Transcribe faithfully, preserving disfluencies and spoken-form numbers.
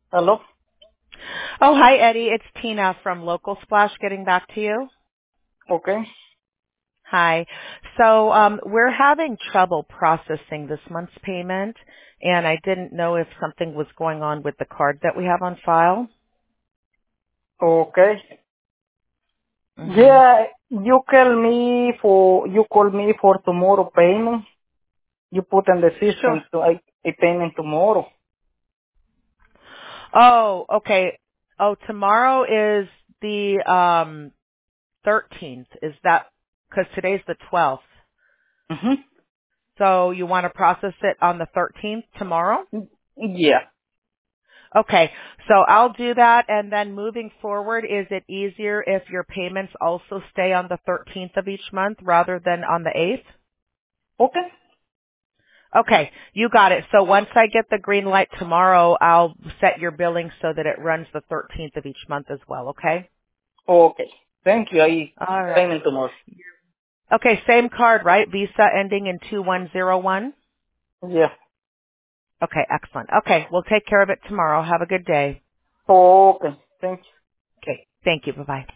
Hello? Oh, hi, Eddie. It's Tina from Local Splash getting back to you. Okay. Hi. So um, we're having trouble processing this month's payment, and I didn't know if something was going on with the card that we have on file. Okay. hmm Yeah, you call me for, you call me for tomorrow payment. You put in the Sure. system to I, I payment tomorrow. Oh, okay. Oh, tomorrow is the um, thirteenth. Is that because today's the twelfth? Mm-hmm. So you want to process it on the thirteenth tomorrow? Yeah. Okay, so I'll do that, and then moving forward, is it easier if your payments also stay on the thirteenth of each month rather than on the eighth? Okay. Okay, you got it. So once I get the green light tomorrow, I'll set your billing so that it runs the thirteenth of each month as well, okay? Okay. Thank you. I All right. payment tomorrow. Okay, same card, right? Visa ending in two one zero one? Yeah. Okay, excellent. Okay, we'll take care of it tomorrow. Have a good day. Okay. Thank you. Okay, thank you. Bye-bye.